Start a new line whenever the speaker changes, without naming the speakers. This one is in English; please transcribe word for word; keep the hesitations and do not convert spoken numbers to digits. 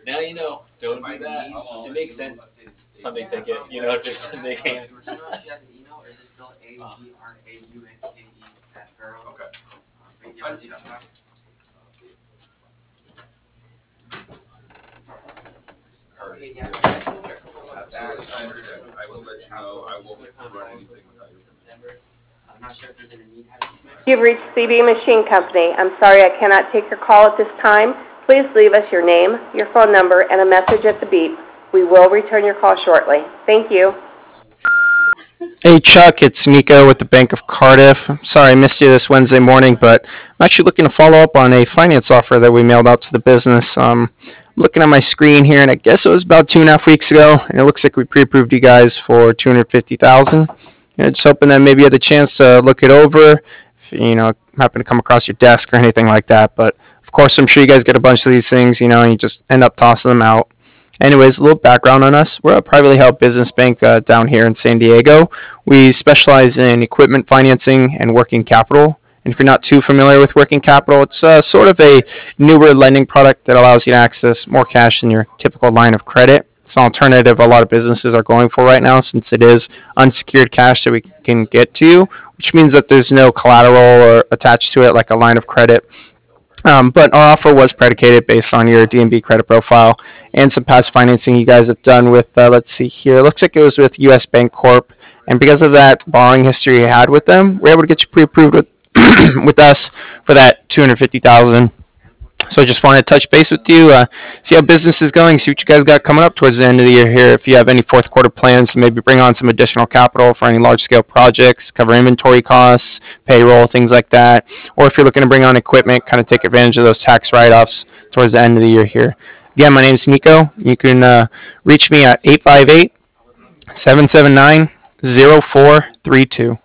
Now you know. Don't do that. It makes sense. Some make think it, you know, just to make it.
Do you know if she has an email or is it still A G R A U N K E at girls? Okay. Radiology dot com? Okay, yeah.
Absolutely, I understand. I will let you know. I won't run anything without your permission.
I'm not sure if there's any need. How did you
You've reached C B Machine Company. I'm sorry I cannot take your call at this time. Please leave us your name, your phone number, and a message at the beep. We will return your call shortly. Thank you.
Hey Chuck, it's Nico with the Bank of Cardiff. Sorry I missed you this Wednesday morning, but I'm actually looking to follow up on a finance offer that we mailed out to the business. Um, I'm looking at my screen here, and I guess it was about two and a half weeks ago, and it looks like we pre-approved you guys for two hundred fifty thousand dollars. You know, just hoping that maybe you had the chance to look it over, if you know happen to come across your desk or anything like that. But of course, I'm sure you guys get a bunch of these things, you know, and you just end up tossing them out. Anyways, a little background on us. We're a privately held business bank uh, down here in San Diego. We specialize in equipment financing and working capital. And if you're not too familiar with working capital, it's uh, sort of a newer lending product that allows you to access more cash than your typical line of credit. It's an alternative a lot of businesses are going for right now since it is unsecured cash that we can get to you, which means that there's no collateral or attached to it like a line of credit. Um, but our offer was predicated based on your D N B credit profile and some past financing you guys have done with, uh, let's see here, it looks like it was with U S Bank Corp. And because of that borrowing history you had with them, we're able to get you pre-approved with, with us for that two hundred fifty thousand dollars. So I just wanted to touch base with you, uh, see how business is going, see what you guys got coming up towards the end of the year here. If you have any fourth quarter plans to maybe bring on some additional capital for any large scale projects, cover inventory costs, payroll, things like that. Or if you're looking to bring on equipment, kind of take advantage of those tax write-offs towards the end of the year here. Again, my name is Nico. You can uh, reach me at eight five eight, seven seven nine, zero four three two.